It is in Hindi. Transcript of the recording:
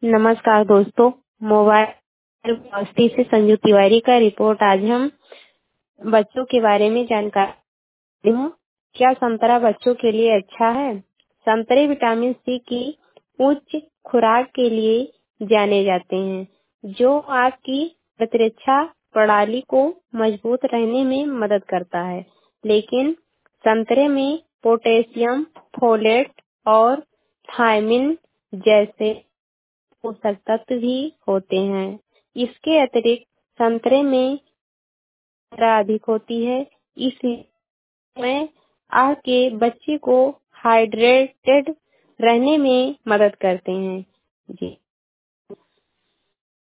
नमस्कार दोस्तों। मोबाइल यूनिवर्सिटी से संजू तिवारी का रिपोर्ट। आज हम बच्चों के बारे में जानकारी हूँ। क्या संतरा बच्चों के लिए अच्छा है? संतरे विटामिन सी की उच्च खुराक के लिए जाने जाते हैं, जो आपकी प्रतिरक्षा प्रणाली को मजबूत रहने में मदद करता है। लेकिन संतरे में पोटेशियम, फोलेट और थायमिन जैसे पोषक तत्व भी होते हैं। इसके अतिरिक्त संतरे में मात्रा अधिक होती है, इसलिए आपके बच्चे को हाइड्रेटेड रहने में मदद करते हैं। जी।